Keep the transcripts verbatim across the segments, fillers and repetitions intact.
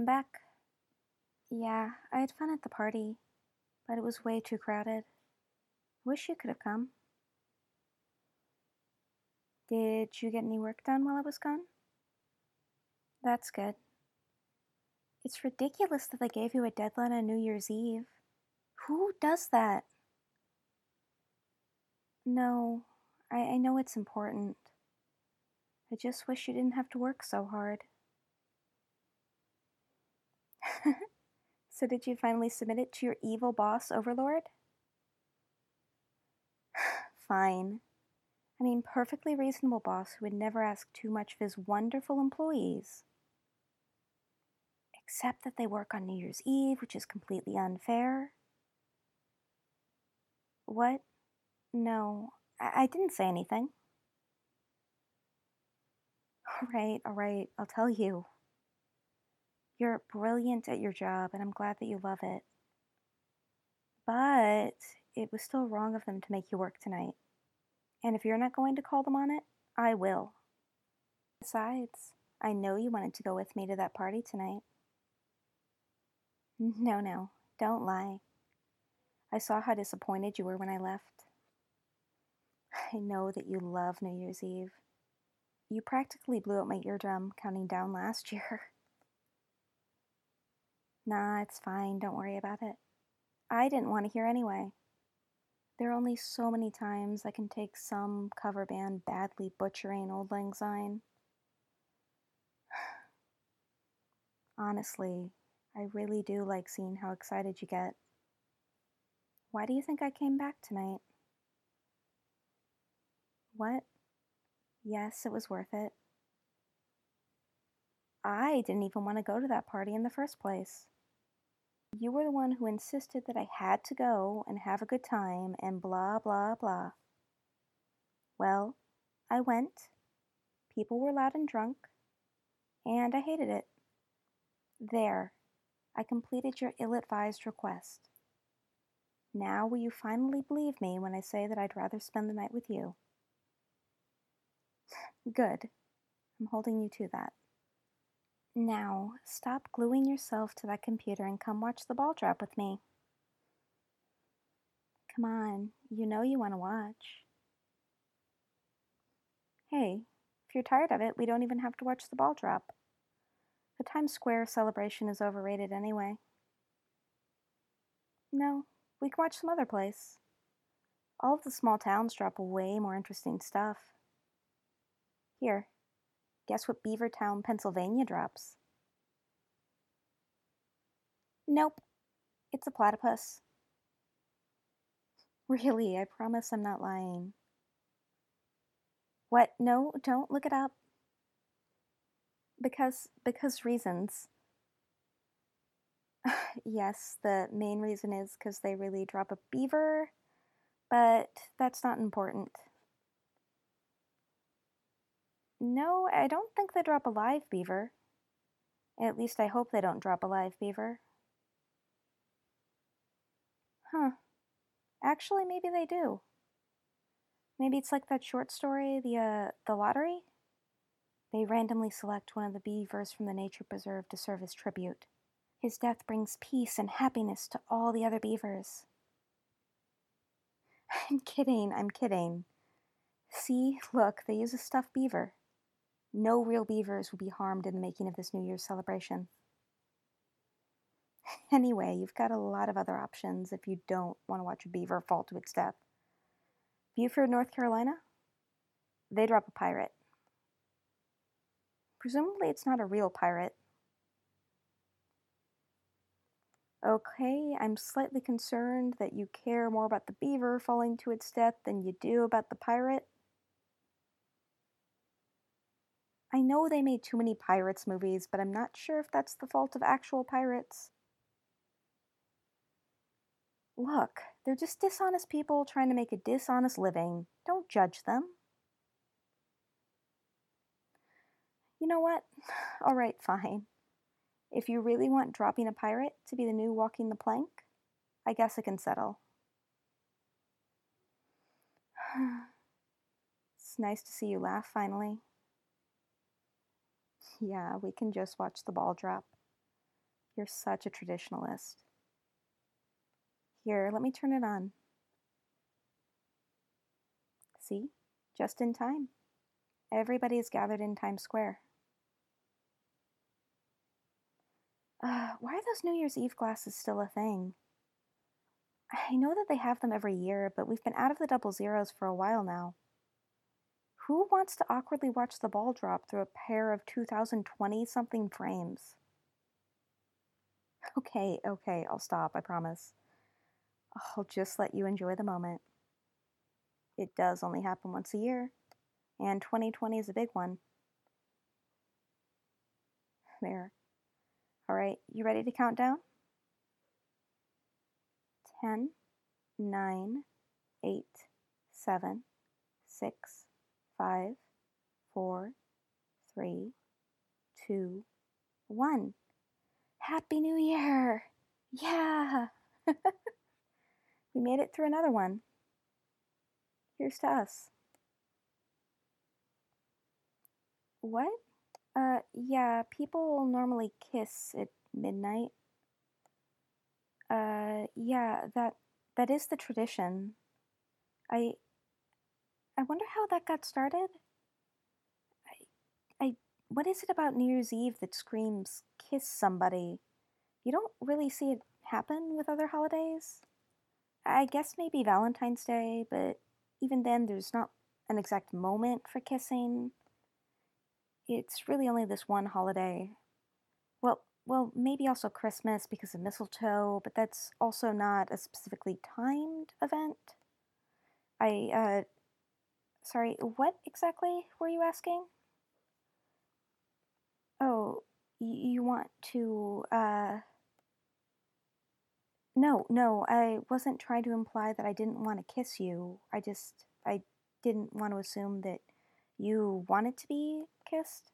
I'm back. Yeah, I had fun at the party, but it was way too crowded. Wish you could have come. Did you get any work done while I was gone? That's good. It's ridiculous that they gave you a deadline on New Year's Eve. Who does that? No, I, I know it's important. I just wish you didn't have to work so hard. So, did you finally submit it to your evil boss, Overlord? Fine. I mean, perfectly reasonable boss who would never ask too much of his wonderful employees. Except that they work on New Year's Eve, which is completely unfair. What? No, I, I didn't say anything. All right, all right, I'll tell you. You're brilliant at your job, and I'm glad that you love it. But it was still wrong of them to make you work tonight. And if you're not going to call them on it, I will. Besides, I know you wanted to go with me to that party tonight. No, no, don't lie. I saw how disappointed you were when I left. I know that you love New Year's Eve. You practically blew out my eardrum counting down last year. Nah, it's fine, don't worry about it. I didn't want to hear anyway. There are only so many times I can take some cover band badly butchering Old Lang Syne. Honestly, I really do like seeing how excited you get. Why do you think I came back tonight? What? Yes, it was worth it. I didn't even want to go to that party in the first place. You were the one who insisted that I had to go and have a good time and blah blah blah. Well, I went. People were loud and drunk, and I hated it. There, I completed your ill-advised request. Now will you finally believe me when I say that I'd rather spend the night with you? Good. I'm holding you to that. Now, stop gluing yourself to that computer and come watch the ball drop with me. Come on, you know you want to watch. Hey, if you're tired of it, we don't even have to watch the ball drop. The Times Square celebration is overrated anyway. No, we can watch some other place. All of the small towns drop way more interesting stuff. Here, guess what Beavertown, Pennsylvania drops? Nope, it's a platypus. Really, I promise I'm not lying. What? No, don't look it up. Because, because reasons. Yes, the main reason is because they really drop a beaver, but that's not important. No, I don't think they drop a live beaver. At least I hope they don't drop a live beaver. Huh. Actually, maybe they do. Maybe it's like that short story, the, uh, the lottery? They randomly select one of the beavers from the nature preserve to serve as tribute. His death brings peace and happiness to all the other beavers. I'm kidding, I'm kidding. See, look, they use a stuffed beaver. No real beavers will be harmed in the making of this New Year's celebration. Anyway, you've got a lot of other options if you don't want to watch a beaver fall to its death. Beaufort, North Carolina? They drop a pirate. Presumably it's not a real pirate. Okay, I'm slightly concerned that you care more about the beaver falling to its death than you do about the pirate. I know they made too many pirates movies, but I'm not sure if that's the fault of actual pirates. Look, they're just dishonest people trying to make a dishonest living. Don't judge them. You know what? Alright, fine. If you really want Dropping a Pirate to be the new Walking the Plank, I guess I can settle. It's nice to see you laugh finally. Yeah, we can just watch the ball drop. You're such a traditionalist. Here, let me turn it on. See? Just in time. Everybody is gathered in Times Square. Uh, why are those New Year's Eve glasses still a thing? I know that they have them every year, but we've been out of the double zeros for a while now. Who wants to awkwardly watch the ball drop through a pair of two thousand twenty something frames? Okay, okay, I'll stop, I promise. I'll just let you enjoy the moment. It does only happen once a year, and twenty twenty is a big one. There. All right, you ready to count down? Ten, nine, eight, seven, six, five, four, three, two, one. Happy New Year! Yeah! We made it through another one. Here's to us. What? Uh, yeah, people normally kiss at midnight. Uh, yeah, that that is the tradition. I I wonder how that got started. I I what is it about New Year's Eve that screams kiss somebody? You don't really see it happen with other holidays. I guess maybe Valentine's Day, but even then there's not an exact moment for kissing. It's really only this one holiday. Well, well, maybe also Christmas because of mistletoe, but that's also not a specifically timed event. I, uh, sorry, what exactly were you asking? Oh, y- you want to, uh, no, no, I wasn't trying to imply that I didn't want to kiss you. I just, I didn't want to assume that you wanted to be kissed.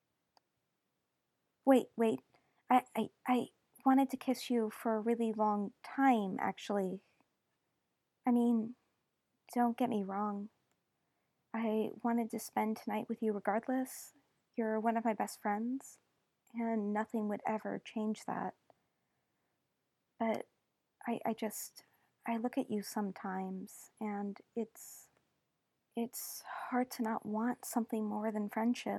Wait, wait. I, I, I wanted to kiss you for a really long time, actually. I mean, don't get me wrong. I wanted to spend tonight with you regardless. You're one of my best friends, and nothing would ever change that. But I, I just, I look at you sometimes, and it's, it's hard to not want something more than friendship.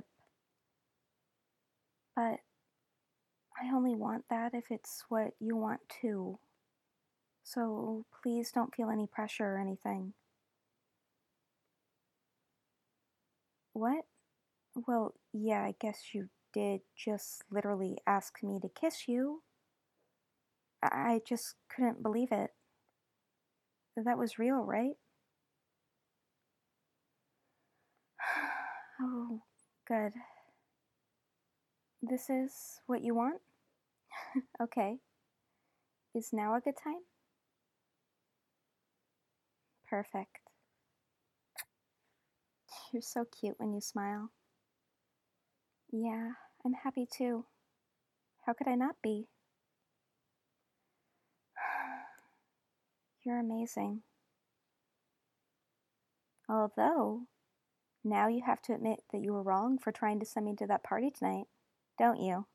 But I only want that if it's what you want too. So please don't feel any pressure or anything. What? Well, yeah, I guess you did just literally ask me to kiss you. I, I just couldn't believe it. That was real, right? Oh, good. This is what you want? Okay. Is now a good time? Perfect. You're so cute when you smile. Yeah, I'm happy too. How could I not be? You're amazing. Although, now you have to admit that you were wrong for trying to send me to that party tonight, don't you?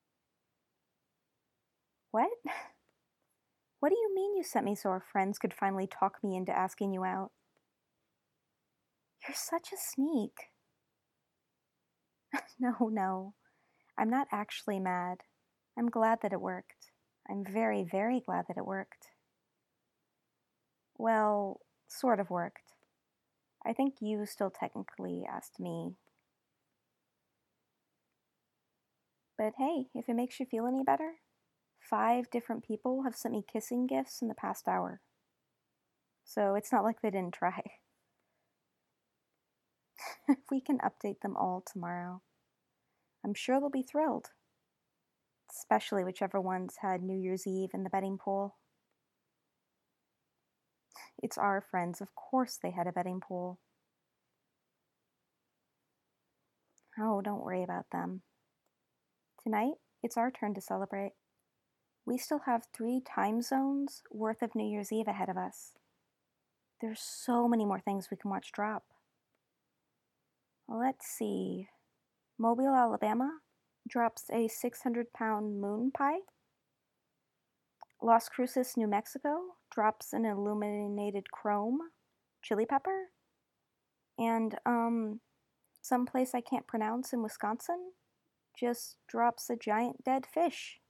What? What do you mean you sent me so our friends could finally talk me into asking you out? You're such a sneak. No, no. I'm not actually mad. I'm glad that it worked. I'm very, very glad that it worked. Well, sort of worked. I think you still technically asked me. But hey, if it makes you feel any better, five different people have sent me kissing gifts in the past hour. So it's not like they didn't try. We can update them all tomorrow. I'm sure they'll be thrilled. Especially whichever ones had New Year's Eve in the betting pool. It's our friends, of course they had a betting pool. Oh, don't worry about them. Tonight, it's our turn to celebrate. We still have three time zones worth of New Year's Eve ahead of us. There's so many more things we can watch drop. Let's see. Mobile, Alabama drops a six hundred pound moon pie. Las Cruces, New Mexico drops an illuminated chrome chili pepper. And, um, someplace I can't pronounce in Wisconsin just drops a giant dead fish.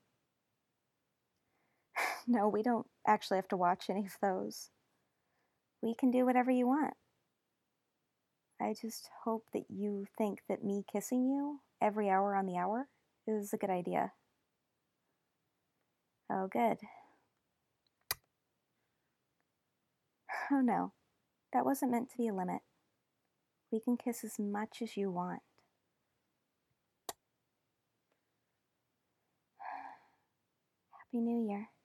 No, we don't actually have to watch any of those. We can do whatever you want. I just hope that you think that me kissing you every hour on the hour is a good idea. Oh, good. Oh no, that wasn't meant to be a limit. We can kiss as much as you want. Happy New Year.